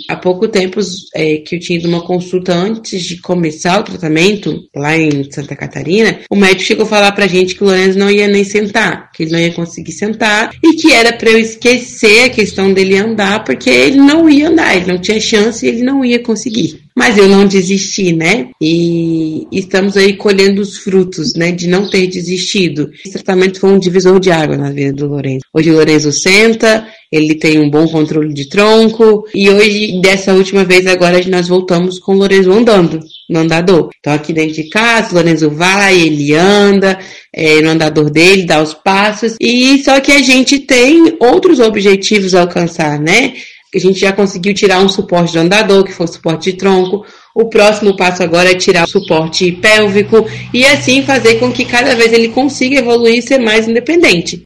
há pouco tempo que eu tinha ido uma consulta antes de começar o tratamento, lá em Santa Catarina, o médico chegou a falar pra gente que o Lourenço não ia nem sentar, que ele não ia conseguir sentar, e que era pra eu esquecer a questão dele andar, porque ele não ia andar, ele não tinha chance e ele não ia conseguir. Mas eu não desisti, né? E estamos aí colhendo os frutos, né? De não ter desistido. Esse tratamento foi um divisor de água na vida do Lourenço. Hoje o Lourenço senta, ele tem um bom controle de tronco. E hoje, dessa última vez, agora nós voltamos com o Lourenço andando, no andador. Então aqui dentro de casa, o Lourenço vai, ele anda no andador dele, dá os passos. E só que a gente tem outros objetivos a alcançar, né? A gente já conseguiu tirar um suporte do andador, que foi o suporte de tronco. O próximo passo agora é tirar o suporte pélvico e assim fazer com que cada vez ele consiga evoluir e ser mais independente.